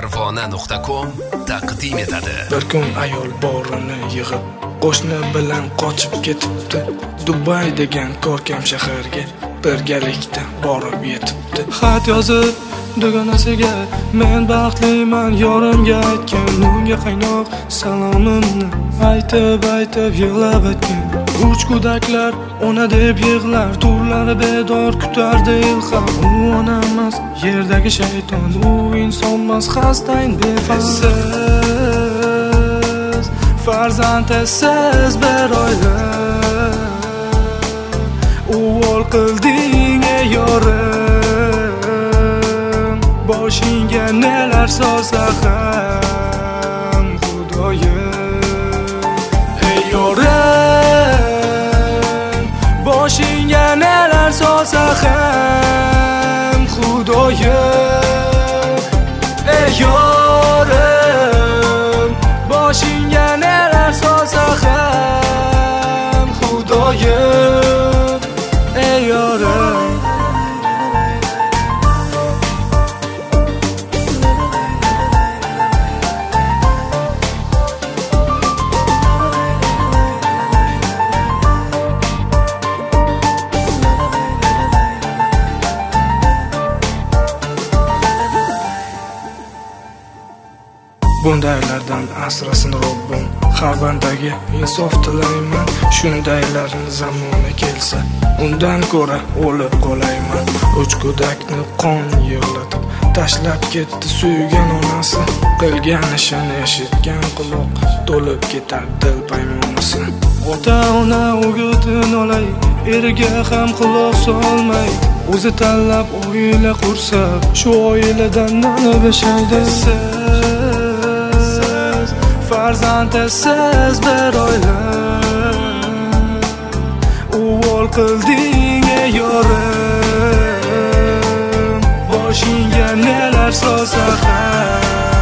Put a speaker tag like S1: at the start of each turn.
S1: Parvona.com taqdim etadi.
S2: Bir kun ayol borini yig'ib qo'shni bilan qochib ketibdi. Dubay degan ko'rkam shaharga birgalikda borib yetibdi. Xat yozib dugonasiga men baxtliman yorimga aytgan, unga qaynoq salomimni aytib yig'lab aytgan. Uch go'daklar ona deb yig'lar, turlari bedor kutardi ilhom. U ona emas, yerdagi shayton, u insonmas, xastayn befarsiz farzand esiz bir oila. Uvol qilding ey yorim, boshingga nelar solsa ham Xudoyim. Ey yorim, boshingga nelar solsa ham Xudoyim. Ey yorim, boshingga nelar solsa ham Xudoyim. Ey yorim, bundaylardan asrasin Robbim, har bandaga insof tilayman. Shundaylarni zamoni kelsa, undan ko'ra o'lib qolayman. Uch go'dakni qon yig'latib tashlab ketdi suygan onasi. Qilgan ishini eshitgan quloq to'lib ketar dil paymonasi. Ota-ona o'gitin olay, eriga ham quloq solmay, o'zi tanlab oila qursa, shu oiladan nolib yashaydi. Farzand esiz bir oila, uvol qilding ey yorim, boshingga nelar solsa ham